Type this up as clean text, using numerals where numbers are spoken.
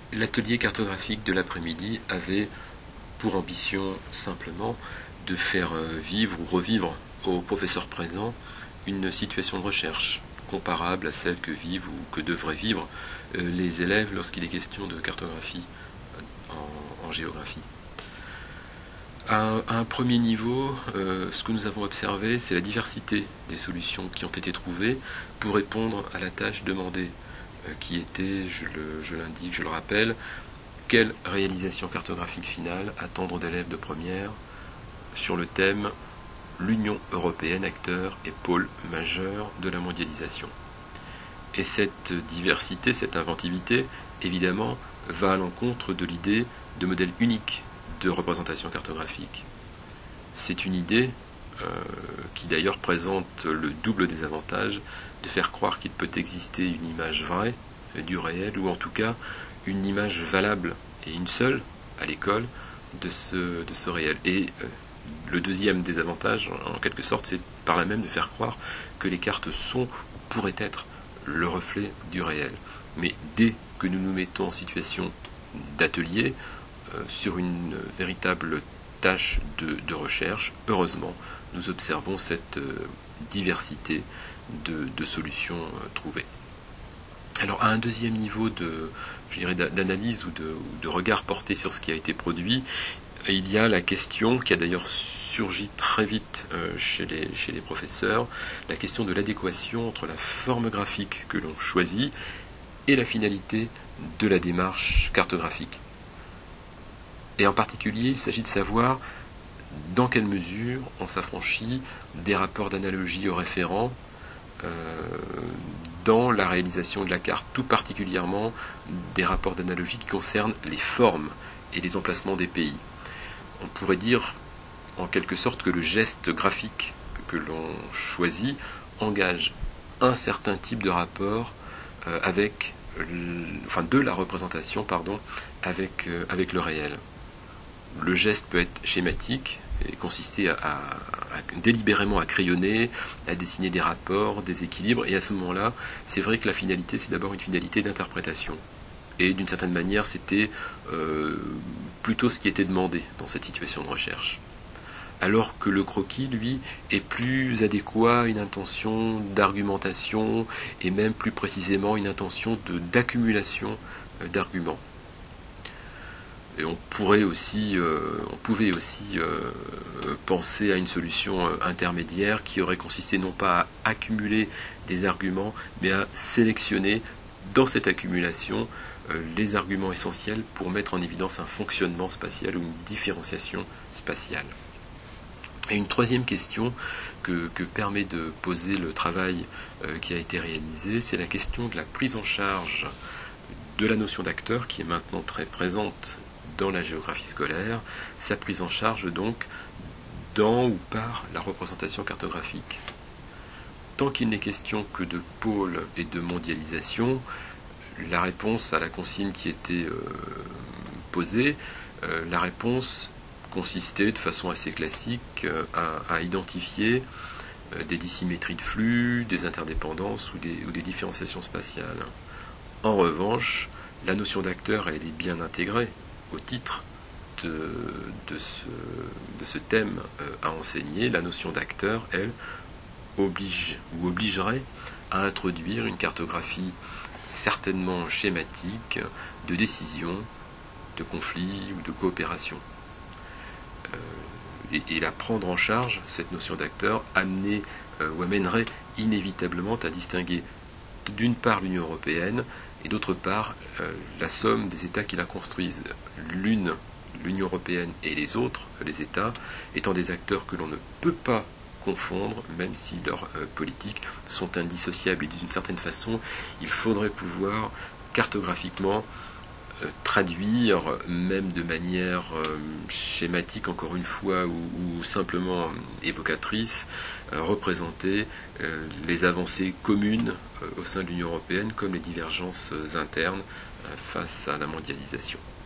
L'atelier cartographique de l'après-midi avait pour ambition simplement de faire vivre ou revivre aux professeurs présents une situation de recherche comparable à celle que vivent ou que devraient vivre les élèves lorsqu'il est question de cartographie en géographie. À un premier niveau, ce que nous avons observé, c'est la diversité des solutions qui ont été trouvées pour répondre à la tâche demandée, qui était, je l'indique, je le rappelle, quelle réalisation cartographique finale attendre d'élèves de première sur le thème l'Union européenne, acteur et pôle majeur de la mondialisation. Et cette diversité, cette inventivité, évidemment, va à l'encontre de l'idée de modèle unique de représentation cartographique. C'est une idée qui d'ailleurs présente le double désavantage de faire croire qu'il peut exister une image vraie du réel, ou en tout cas une image valable et une seule à l'école de ce réel. Et le deuxième désavantage, en quelque sorte, c'est par là même de faire croire que les cartes sont ou pourraient être le reflet du réel. Mais dès que nous nous mettons en situation d'atelier, sur une véritable tâche de recherche, heureusement, nous observons cette diversité de solutions trouvées. Alors, à un deuxième niveau d'analyse ou de regard porté sur ce qui a été produit, il y a la question qui a d'ailleurs surgi très vite chez les professeurs, la question de l'adéquation entre la forme graphique que l'on choisit et la finalité de la démarche cartographique. Et en particulier, il s'agit de savoir dans quelle mesure on s'affranchit des rapports d'analogie aux référents dans la réalisation de la carte, tout particulièrement des rapports d'analogie qui concernent les formes et les emplacements des pays. On pourrait dire en quelque sorte que le geste graphique que l'on choisit engage un certain type de rapport de la représentation avec le réel. Le geste peut être schématique et consister délibérément à crayonner, à dessiner des rapports, des équilibres, et à ce moment-là, c'est vrai que la finalité, c'est d'abord une finalité d'interprétation. Et d'une certaine manière, c'était plutôt ce qui était demandé dans cette situation de recherche. Alors que le croquis, lui, est plus adéquat à une intention d'argumentation, et même plus précisément une intention d'accumulation d'arguments. Et on pouvait aussi penser à une solution intermédiaire qui aurait consisté non pas à accumuler des arguments, mais à sélectionner dans cette accumulation les arguments essentiels pour mettre en évidence un fonctionnement spatial ou une différenciation spatiale. Et une troisième question que permet de poser le travail qui a été réalisé, c'est la question de la prise en charge de la notion d'acteur qui est maintenant très présente dans la géographie scolaire, sa prise en charge donc dans ou par la représentation cartographique. Tant qu'il n'est question que de pôle et de mondialisation, la réponse à la consigne qui était posée, la réponse consistait de façon assez classique à identifier des dissymétries de flux, des interdépendances ou des différenciations spatiales. En revanche, la notion d'acteur, elle est bien intégrée au titre de ce thème à enseigner. La notion d'acteur, elle, obligerait à introduire une cartographie certainement schématique de décision, de conflit ou de coopération. Et la prendre en charge, cette notion d'acteur, amènerait inévitablement à distinguer d'une part l'Union européenne et d'autre part la somme des États qui la construisent. L'Union européenne et les autres, les États, étant des acteurs que l'on ne peut pas confondre, même si leurs politiques sont indissociables. Et d'une certaine façon, il faudrait pouvoir cartographiquement traduire, même de manière schématique encore une fois, ou simplement évocatrice, représenter les avancées communes au sein de l'Union européenne comme les divergences internes face à la mondialisation.